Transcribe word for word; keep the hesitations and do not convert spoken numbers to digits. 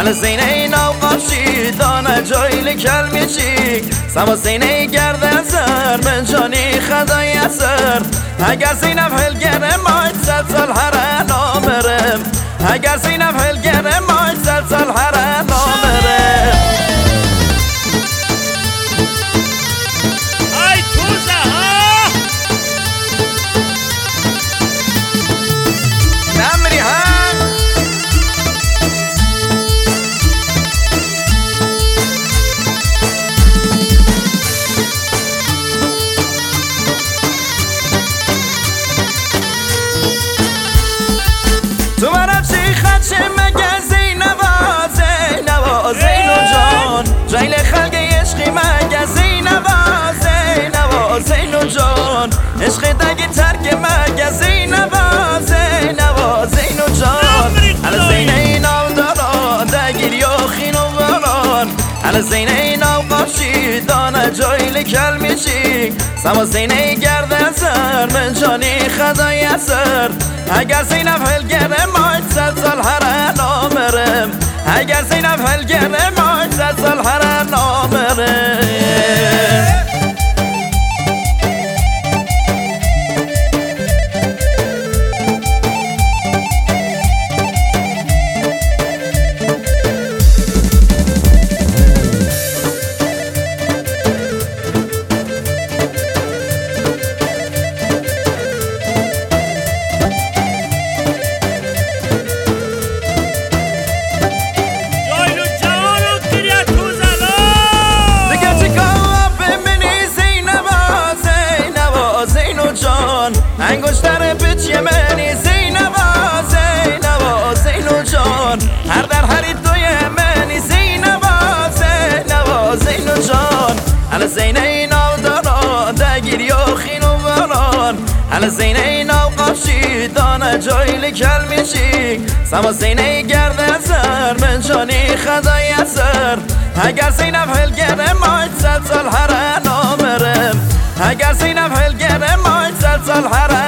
على زینه نوقاشی دانه جایل کلمیشی سما زینه گرده سر من جانی خدای سر اگر زینب هلگره ماید زد سال هره نامرم اگر زینب هلگره ماید زد سال هره نامرم ای توزه ها نمری هم تو برم چی خدشه مگه زینبا زینبا زینو جان جایل خلق عشقی مگه زینبا زینبا زینو جان عشق دگی ترک مگه زینبا زینبا زینو جان على زینه ایناو داران دگیر یا خینو بران على زینه ایناو قاشی دانه جایل کل میشی سما زینه گرده سر من جانی خدای سر اگر زینب هلگره ماید زد سال هره نامرم اگر زینب هلگره ماید زد سال هره نامرم انگشتر پیچی منی زینبا زینبا زینو جان هر در هری توی منی زینبا زینبا زینو جان على زینه ایناو داران دگیر یا خینو بران على زینه ایناو قاشی دانه جایل کل میشی سما زینه گرده سر من جانی خدای سر اگر زینب هلگره ماید زد سال هره نامرم اگر زینب هلگره ماید زد سال هره